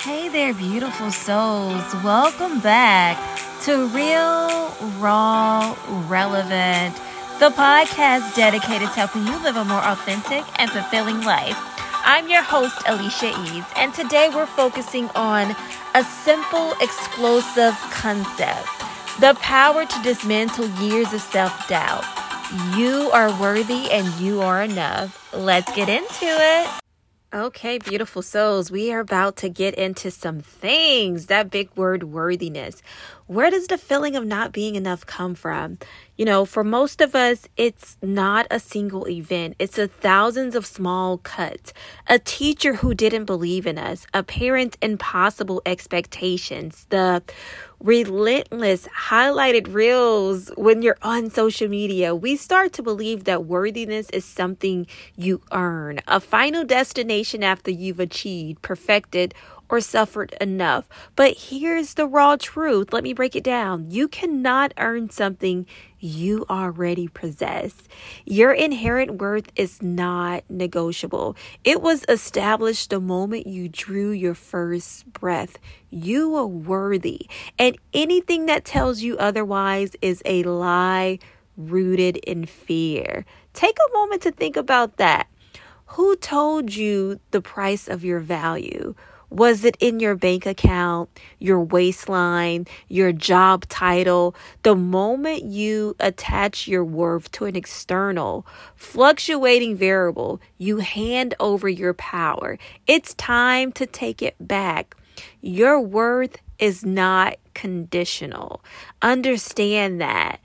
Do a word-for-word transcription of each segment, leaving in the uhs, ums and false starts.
Hey there, beautiful souls. Welcome back to Real, Raw, Relevant, the podcast dedicated to helping you live a more authentic and fulfilling life. I'm your host, Alicia Eads, and today we're focusing on a simple, explosive concept: the power to dismantle years of self-doubt. You are worthy and you are enough. Let's get into it. Okay, beautiful souls, we are about to get into some things. That big word, worthiness. Where does the feeling of not being enough come from? You know, for most of us, it's not a single event. It's a thousands of small cuts. A teacher who didn't believe in us. A parent's impossible expectations. The relentless highlighted reels when you're on social media. We start to believe that worthiness is something you earn. A final destination after you've achieved, perfected, or suffered enough. But here's the raw truth. Let me break it down. You cannot earn something you already possess. Your inherent worth is not negotiable. It was established the moment you drew your first breath. You are worthy. And anything that tells you otherwise is a lie rooted in fear. Take a moment to think about that. Who told you the price of your value? Was it in your bank account, your waistline, your job title? The moment you attach your worth to an external, fluctuating variable, you hand over your power. It's time to take it back. Your worth is not conditional. Understand that.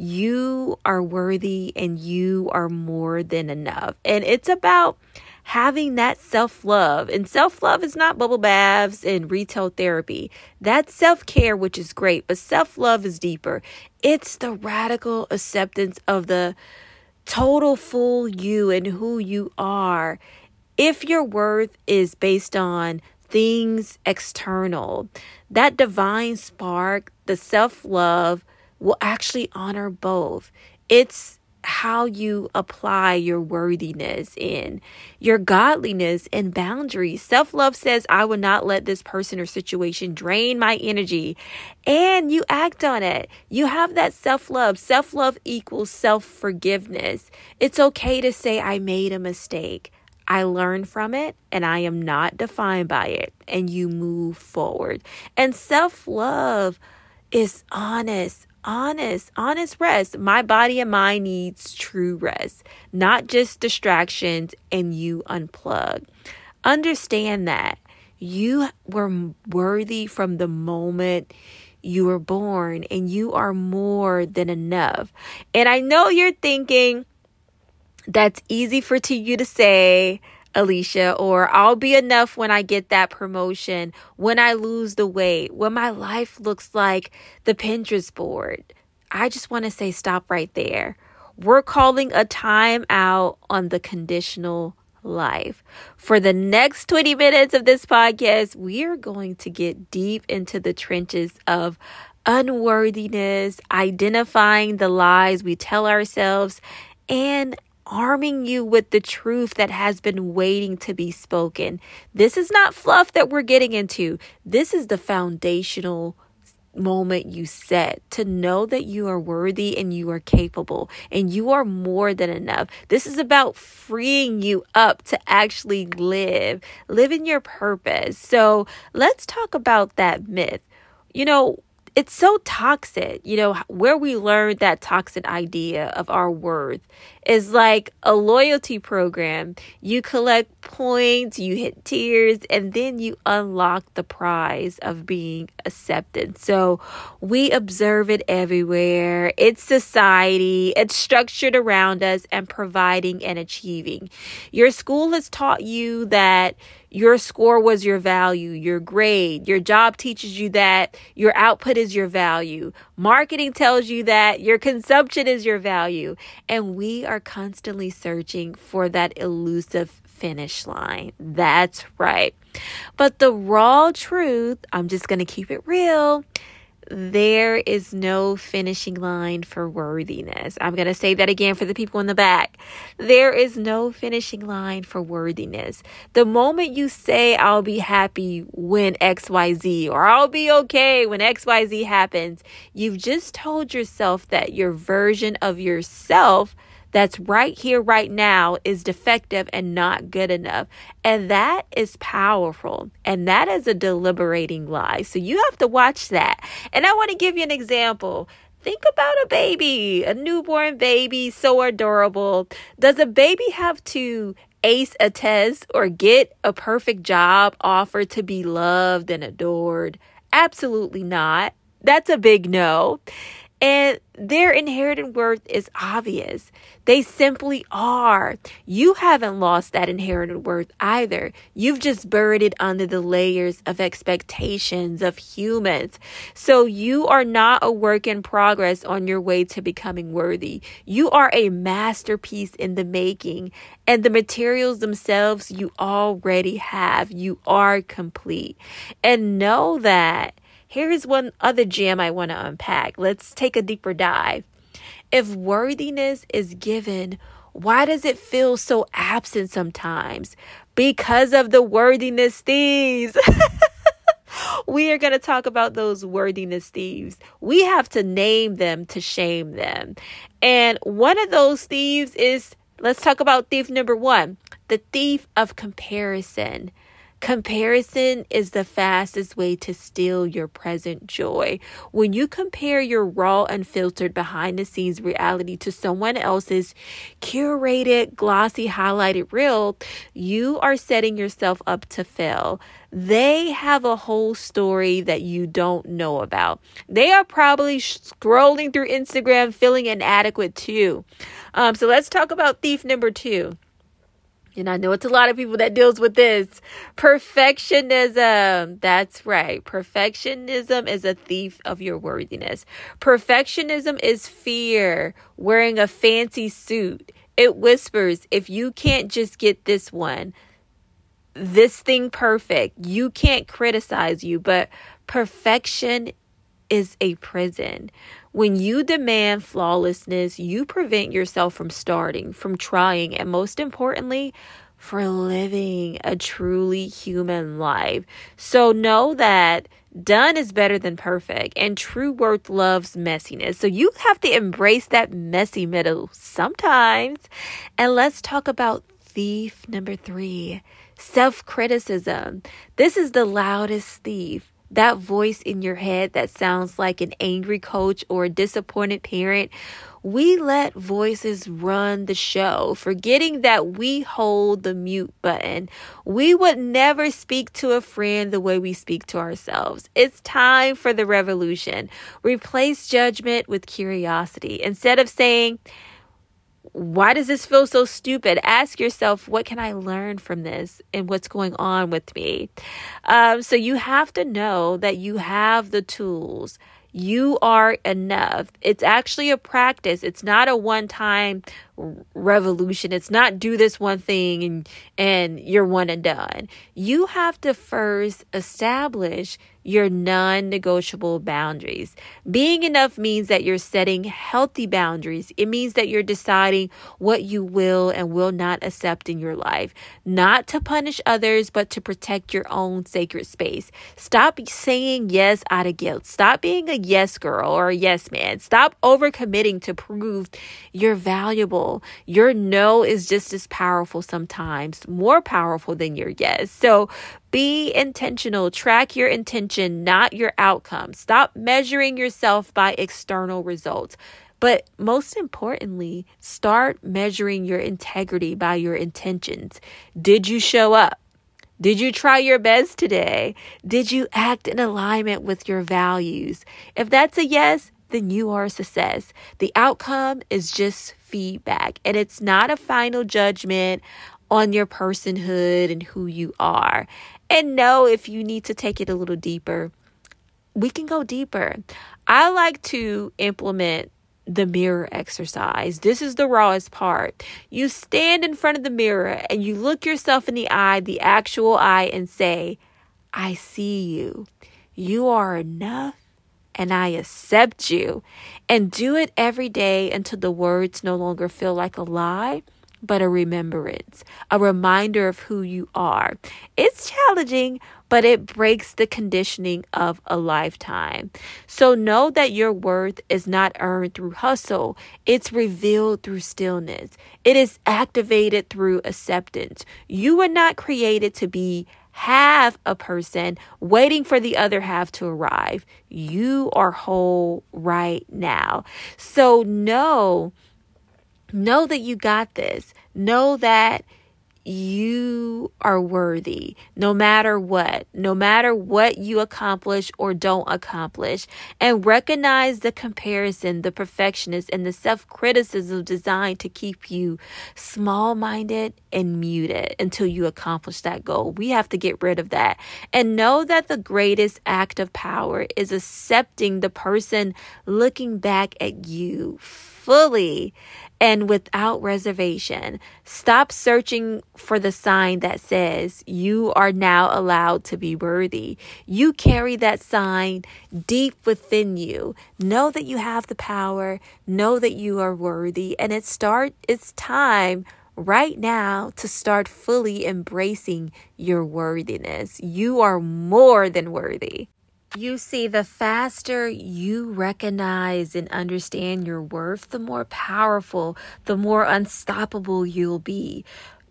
You are worthy and you are more than enough. And it's about having that self-love. And self-love is not bubble baths and retail therapy. That's self-care, which is great, but self-love is deeper. It's the radical acceptance of the total full you and who you are. If your worth is based on things external, that divine spark, the self-love, will actually honor both. It's how you apply your worthiness in your godliness and boundaries. Self-love says, I will not let this person or situation drain my energy. And you act on it. You have that self-love. Self-love equals self-forgiveness. It's okay to say, I made a mistake. I learned from it and I am not defined by it. And you move forward. And self-love is honest. Honest, honest rest. My body and mind needs true rest, not just distractions, and you unplug. Understand that you were worthy from the moment you were born, and you are more than enough. And I know you're thinking that's easy for to you to say, Alicia, or I'll be enough when I get that promotion, when I lose the weight, when my life looks like the Pinterest board. I just want to say, stop right there. We're calling a time out on the conditional life. For the next twenty minutes of this podcast, we are going to get deep into the trenches of unworthiness, identifying the lies we tell ourselves, and arming you with the truth that has been waiting to be spoken. This is not fluff that we're getting into. This is the foundational moment you set to know that you are worthy and you are capable and you are more than enough. This is about freeing you up to actually live, live in your purpose. So let's talk about that myth. You know, it's so toxic, you know, where we learned that toxic idea of our worth is like a loyalty program. You collect points, you hit tiers, and then you unlock the prize of being accepted. So we observe it everywhere. It's society. It's structured around us and providing and achieving. Your school has taught you that your score was your value, your grade. Your job teaches you that your output is your value. Marketing tells you that your consumption is your value. And we are constantly searching for that elusive finish line. That's right. But the raw truth, I'm just going to keep it real. there is no finishing line for worthiness. I'm going to say that again for the people in the back. There is no finishing line for worthiness. The moment you say, I'll be happy when X Y Z, or I'll be okay when X Y Z happens, you've just told yourself that your version of yourself that's right here, right now is defective and not good enough. And that is powerful. And that is a deliberating lie. So you have to watch that. And I want to give you an example. Think about a baby, a newborn baby, so adorable. Does a baby have to ace a test or get a perfect job offer to be loved and adored? Absolutely not. That's a big no. And their inherent worth is obvious. They simply are. You haven't lost that inherent worth either. You've just buried it under the layers of expectations of humans. So you are not a work in progress on your way to becoming worthy. You are a masterpiece in the making, and the materials themselves you already have. You are complete. And know that. Here's one other gem I want to unpack. Let's take a deeper dive. If worthiness is given, why does it feel so absent sometimes? Because of the worthiness thieves. We are going to talk about those worthiness thieves. We have to name them to shame them. And one of those thieves is, let's talk about thief number one, the thief of comparison. Comparison is the fastest way to steal your present joy. When you compare your raw, unfiltered, behind-the-scenes reality to someone else's curated, glossy, highlighted reel, you are setting yourself up to fail. They have a whole story that you don't know about. They are probably scrolling through Instagram feeling inadequate too. Um, so let's talk about thief number two. And I know it's a lot of people that deals with this. Perfectionism. That's right. Perfectionism is a thief of your worthiness. Perfectionism is fear wearing a fancy suit. It whispers, if you can't just get this one, this thing perfect, you can't criticize you. But perfection is a prison. When you demand flawlessness, you prevent yourself from starting, from trying, and most importantly, for living a truly human life. So know that done is better than perfect, and true worth loves messiness. So you have to embrace that messy middle sometimes. And let's talk about thief number three, self-criticism. This is the loudest thief. That voice in your head that sounds like an angry coach or a disappointed parent. We let voices run the show, forgetting that we hold the mute button. We would never speak to a friend the way we speak to ourselves. It's time for the revolution. Replace judgment with curiosity. Instead of saying, why does this feel so stupid? Ask yourself, what can I learn from this and what's going on with me? Um, so you have to know that you have the tools. You are enough. It's actually a practice. It's not a one-time revolution. It's not do this one thing and, and you're one and done. You have to first establish your non-negotiable boundaries. Being enough means that you're setting healthy boundaries. It means that you're deciding what you will and will not accept in your life, not to punish others, but to protect your own sacred space. Stop saying yes out of guilt. Stop being a yes girl or a yes man. Stop overcommitting to prove you're valuable. Your no is just as powerful, sometimes more powerful than your yes. So be intentional. Track your intention, not your outcome. Stop measuring yourself by external results. But most importantly, start measuring your integrity by your intentions. Did you show up? Did you try your best today? Did you act in alignment with your values? If that's a yes, then you are a success. The outcome is just feedback, and it's not a final judgment on your personhood and who you are. And know if you need to take it a little deeper, we can go deeper. I like to implement the mirror exercise. This is the rawest part. You stand in front of the mirror and you look yourself in the eye, the actual eye, and say, I see you. You are enough and I accept you. And do it every day until the words no longer feel like a lie, but a remembrance, a reminder of who you are. It's challenging, but it breaks the conditioning of a lifetime. So know that your worth is not earned through hustle. It's revealed through stillness. It is activated through acceptance. You were not created to be half a person waiting for the other half to arrive. You are whole right now. So know Know that you got this. Know that you are worthy no matter what, no matter what you accomplish or don't accomplish. And recognize the comparison, the perfectionist, and the self-criticism designed to keep you small-minded and muted until you accomplish that goal. We have to get rid of that. And know that the greatest act of power is accepting the person looking back at you fully and without reservation. Stop searching for the sign that says you are now allowed to be worthy. You carry that sign deep within you. Know that you have the power. Know that you are worthy. And it start, it's time right now to start fully embracing your worthiness. You are more than worthy. You see, the faster you recognize and understand your worth, the more powerful, the more unstoppable you'll be.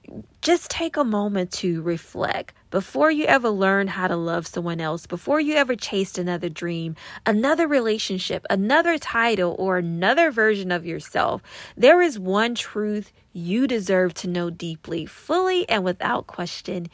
Just take a moment to reflect. Before you ever learn how to love someone else, before you ever chased another dream, another relationship, another title, or another version of yourself, there is one truth you deserve to know deeply, fully, and without question.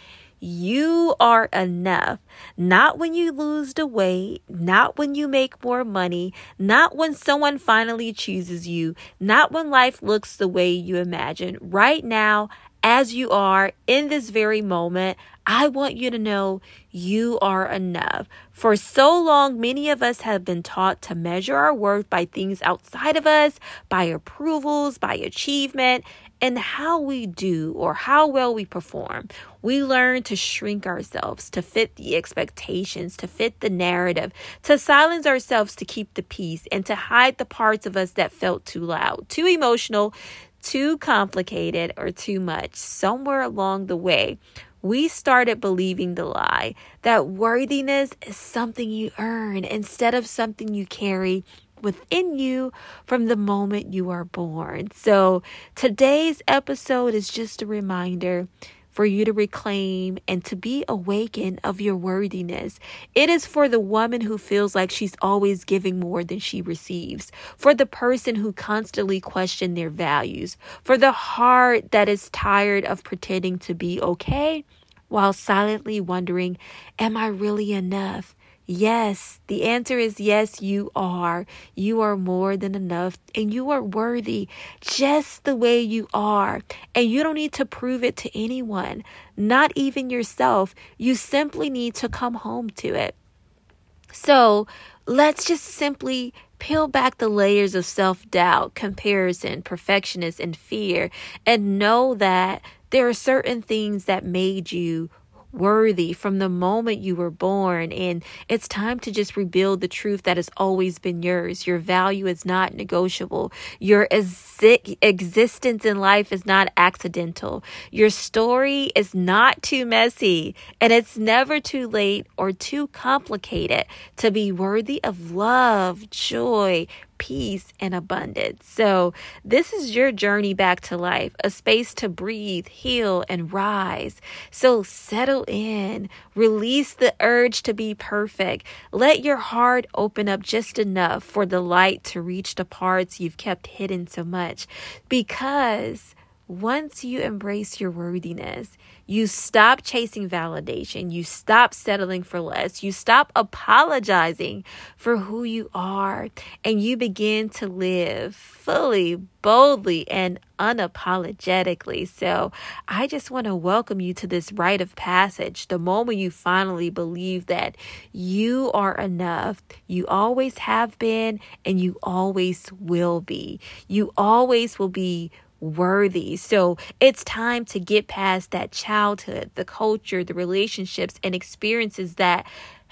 You are enough. Not when you lose the weight, not when you make more money, not when someone finally chooses you, not when life looks the way you imagine. Right now, as you are in this very moment, I want you to know you are enough. For so long, many of us have been taught to measure our worth by things outside of us, by approvals, by achievement, and how we do or how well we perform. We learn to shrink ourselves, to fit the expectations, to fit the narrative, to silence ourselves to keep the peace, and to hide the parts of us that felt too loud, too emotional, too complicated, or too much. Somewhere along the way, we started believing the lie that worthiness is something you earn instead of something you carry within you from the moment you are born. So today's episode is just a reminder for you to reclaim and to be awakened of your worthiness. It is for the woman who feels like she's always giving more than she receives, for the person who constantly questions their values, for the heart that is tired of pretending to be okay while silently wondering, am I really enough? Yes, the answer is yes, you are. You are more than enough, and you are worthy just the way you are. And you don't need to prove it to anyone, not even yourself. You simply need to come home to it. So let's just simply peel back the layers of self-doubt, comparison, perfectionist, and fear, and know that there are certain things that made you worthy from the moment you were born, and it's time to just rebuild the truth that has always been yours. Your value is not negotiable. Your exi- existence in life is not accidental. Your story is not too messy, and it's never too late or too complicated to be worthy of love, joy, peace, and abundance. So this is your journey back to life, a space to breathe, heal, and rise. So settle in, release the urge to be perfect. Let your heart open up just enough for the light to reach the parts you've kept hidden so much. Because once you embrace your worthiness, you stop chasing validation. You stop settling for less. You stop apologizing for who you are. And you begin to live fully, boldly, and unapologetically. So I just want to welcome you to this rite of passage. The moment you finally believe that you are enough, you always have been, and you always will be. You always will be worthy. So it's time to get past that childhood, the culture, the relationships, and experiences that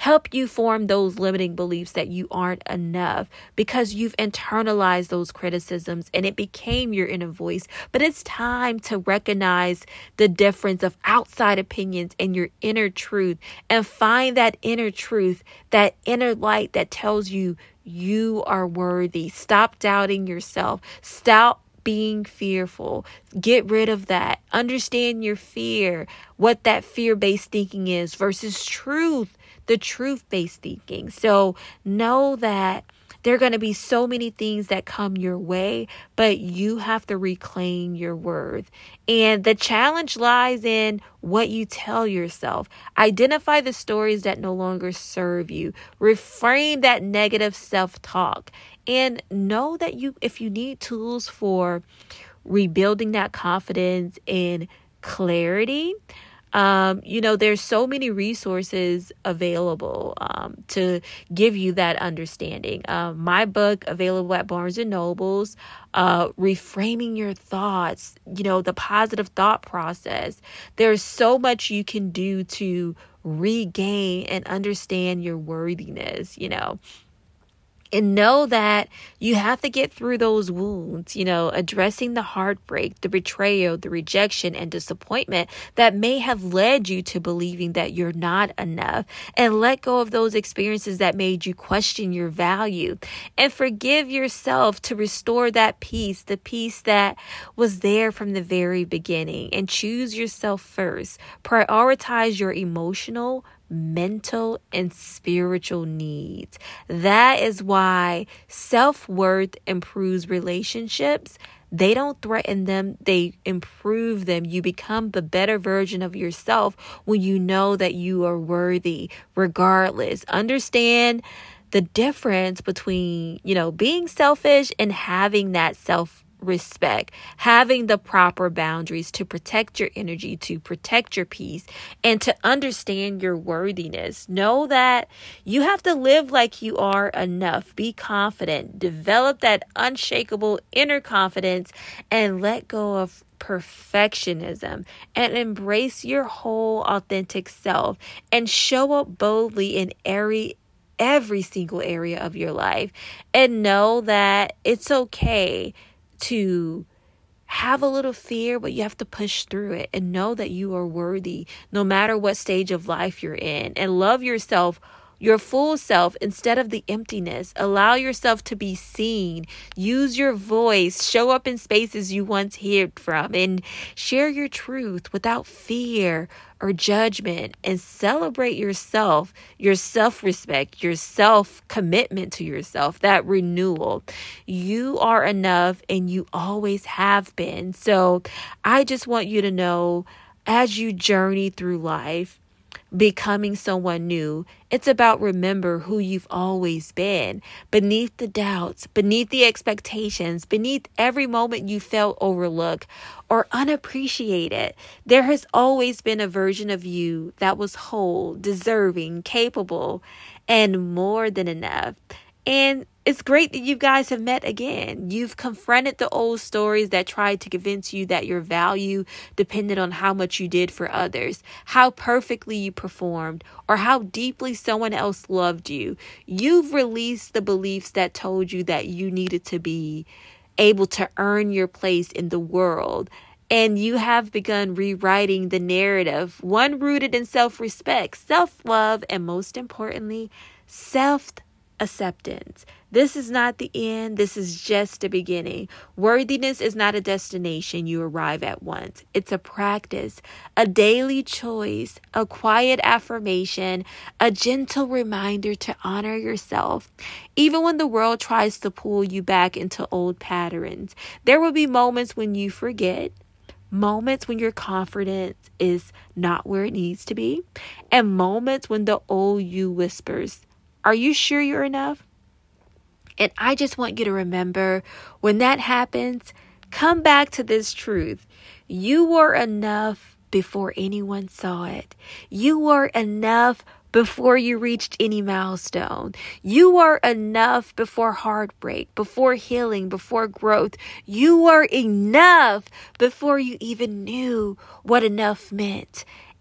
help you form those limiting beliefs that you aren't enough because you've internalized those criticisms and it became your inner voice. But it's time to recognize the difference of outside opinions and your inner truth and find that inner truth, that inner light that tells you you are worthy. Stop doubting yourself. Stop being fearful. Get rid of that. Understand your fear, what that fear-based thinking is versus truth, the truth-based thinking. So know that there are going to be so many things that come your way, but you have to reclaim your worth. And the challenge lies in what you tell yourself. Identify the stories that no longer serve you. Reframe that negative self-talk. And know that you, if you need tools for rebuilding that confidence and clarity, Um, you know, there's so many resources available um, to give you that understanding. Uh, my book available at Barnes and Nobles, uh, Reframing Your Thoughts, you know, the positive thought process. There's so much you can do to regain and understand your worthiness, you know. And know that you have to get through those wounds, you know, addressing the heartbreak, the betrayal, the rejection, and disappointment that may have led you to believing that you're not enough. And let go of those experiences that made you question your value. And forgive yourself to restore that peace, the peace that was there from the very beginning. And choose yourself first. Prioritize your emotional, mental, and spiritual needs. That is why self-worth improves relationships. They don't threaten them, they improve them. You become the better version of yourself when you know that you are worthy regardless. Understand the difference between, you know, being selfish and having that self respect, having the proper boundaries to protect your energy, to protect your peace, and to understand your worthiness. Know that you have to live like you are enough. Be confident. Develop that unshakable inner confidence and let go of perfectionism and embrace your whole authentic self and show up boldly in every every single area of your life. And know that it's okay to have a little fear, but you have to push through it and know that you are worthy no matter what stage of life you're in. And love yourself, your full self, instead of the emptiness. Allow yourself to be seen. Use your voice. Show up in spaces you once hid from and share your truth without fear or judgment, and celebrate yourself, your self-respect, your self-commitment to yourself, that renewal. You are enough and you always have been. So I just want you to know, as you journey through life, becoming someone new, it's about remember who you've always been. Beneath the doubts, beneath the expectations, beneath every moment you felt overlooked or unappreciated, there has always been a version of you that was whole, deserving, capable, and more than enough. And it's great that you guys have met again. You've confronted the old stories that tried to convince you that your value depended on how much you did for others, how perfectly you performed, or how deeply someone else loved you. You've released the beliefs that told you that you needed to be able to earn your place in the world. And you have begun rewriting the narrative, one rooted in self-respect, self-love, and most importantly, self-acceptance. This is not the end. This is just the beginning. Worthiness is not a destination you arrive at once. It's a practice, a daily choice, a quiet affirmation, a gentle reminder to honor yourself. Even when the world tries to pull you back into old patterns, there will be moments when you forget, moments when your confidence is not where it needs to be, and moments when the old you whispers, "Are you sure you're enough?" And I just want you to remember, when that happens, come back to this truth. You were enough before anyone saw it. You were enough before you reached any milestone. You were enough before heartbreak, before healing, before growth. You were enough before you even knew what enough meant.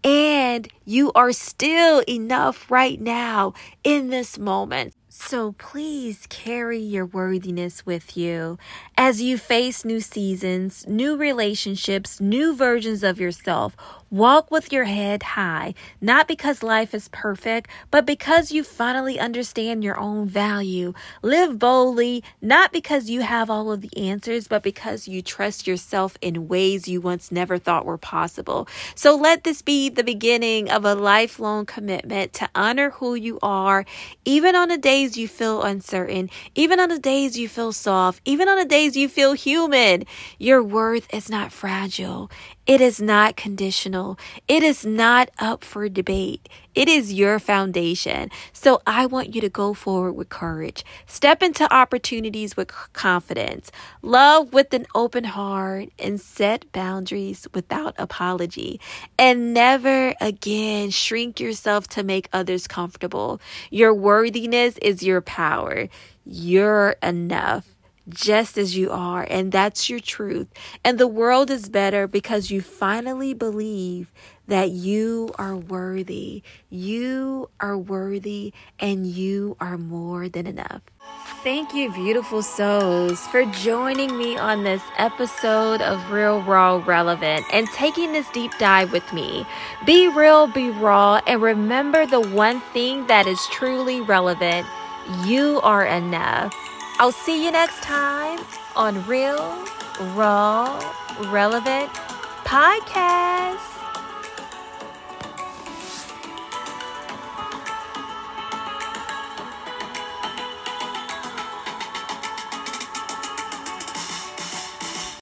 And you are still enough right now in this moment. So please carry your worthiness with you as you face new seasons, new relationships, new versions of yourself. Walk with your head high, not because life is perfect, but because you finally understand your own value. Live boldly, not because you have all of the answers, but because you trust yourself in ways you once never thought were possible. So let this be the beginning of a lifelong commitment to honor who you are, even on the days you feel uncertain, even on the days you feel soft, even on the days you feel human. Your worth is not fragile. It is not conditional. It is not up for debate. It is your foundation. So I want you to go forward with courage. Step into opportunities with confidence. Love with an open heart and set boundaries without apology. And never again shrink yourself to make others comfortable. Your worthiness is your power. You're enough. Just as you are, and that's your truth. And the world is better because you finally believe that you are worthy. You are worthy, and you are more than enough. Thank you, beautiful souls, for joining me on this episode of Real, Raw, Relevant and taking this deep dive with me. Be real, be raw, and remember the one thing that is truly relevant. You are enough. I'll see you next time on Real, Raw, Relevant Podcast.